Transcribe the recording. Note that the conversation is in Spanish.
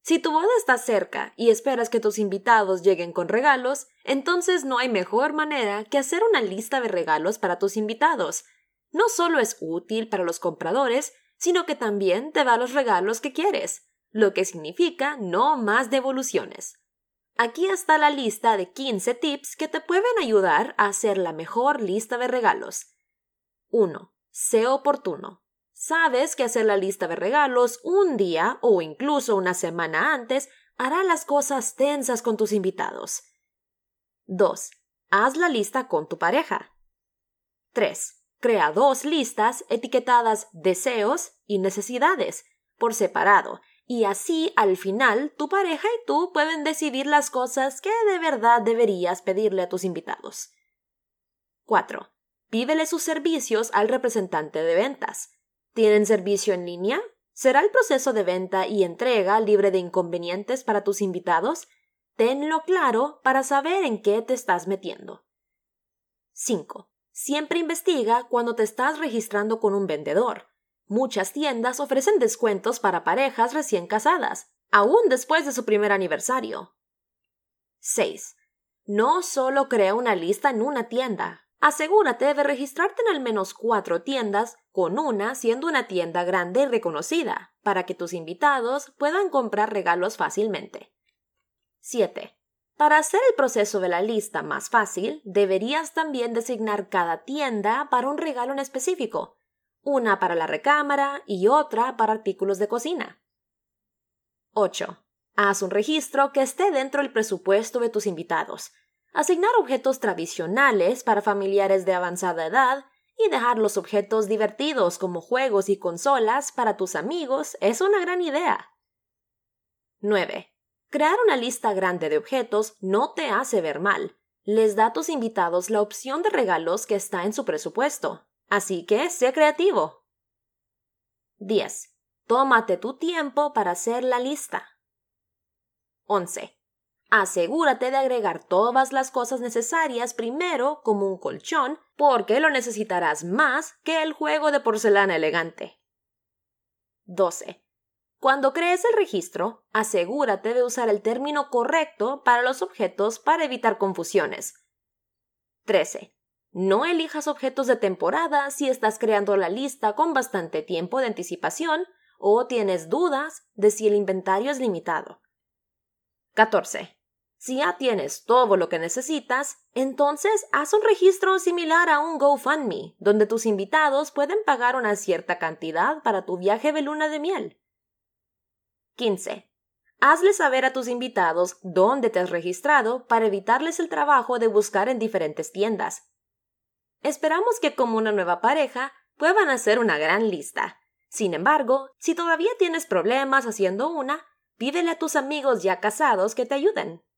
Si tu boda está cerca y esperas que tus invitados lleguen con regalos, entonces no hay mejor manera que hacer una lista de regalos para tus invitados. No solo es útil para los compradores, sino que también te da los regalos que quieres, lo que significa no más devoluciones. Aquí está la lista de 15 tips que te pueden ayudar a hacer la mejor lista de regalos. 1. Sé oportuno. Sabes que hacer la lista de regalos un día o incluso una semana antes hará las cosas tensas con tus invitados. 2. Haz la lista con tu pareja. 3. Crea 2 listas etiquetadas deseos y necesidades por separado, y así al final tu pareja y tú pueden decidir las cosas que de verdad deberías pedirle a tus invitados. 4. Pídele sus servicios al representante de ventas. ¿Tienen servicio en línea? ¿Será el proceso de venta y entrega libre de inconvenientes para tus invitados? Tenlo claro para saber en qué te estás metiendo. 5. Siempre investiga cuando te estás registrando con un vendedor. Muchas tiendas ofrecen descuentos para parejas recién casadas, aún después de su primer aniversario. 6. No solo crea una lista en una tienda. Asegúrate de registrarte en al menos 4 tiendas, con una siendo una tienda grande y reconocida, para que tus invitados puedan comprar regalos fácilmente. 7. Para hacer el proceso de la lista más fácil, deberías también designar cada tienda para un regalo en específico, una para la recámara y otra para artículos de cocina. 8. Haz un registro que esté dentro del presupuesto de tus invitados. Asignar objetos tradicionales para familiares de avanzada edad y dejar los objetos divertidos como juegos y consolas para tus amigos es una gran idea. 9. Crear una lista grande de objetos no te hace ver mal. Les da a tus invitados la opción de regalos que está en su presupuesto. Así que sé creativo. 10. Tómate tu tiempo para hacer la lista. 11. Asegúrate de agregar todas las cosas necesarias primero como un colchón, porque lo necesitarás más que el juego de porcelana elegante. 12. Cuando crees el registro, asegúrate de usar el término correcto para los objetos para evitar confusiones. 13. No elijas objetos de temporada si estás creando la lista con bastante tiempo de anticipación o tienes dudas de si el inventario es limitado. 14. Si ya tienes todo lo que necesitas, entonces haz un registro similar a un GoFundMe, donde tus invitados pueden pagar una cierta cantidad para tu viaje de luna de miel. 15. Hazle saber a tus invitados dónde te has registrado para evitarles el trabajo de buscar en diferentes tiendas. Esperamos que como una nueva pareja puedan hacer una gran lista. Sin embargo, si todavía tienes problemas haciendo una, pídele a tus amigos ya casados que te ayuden.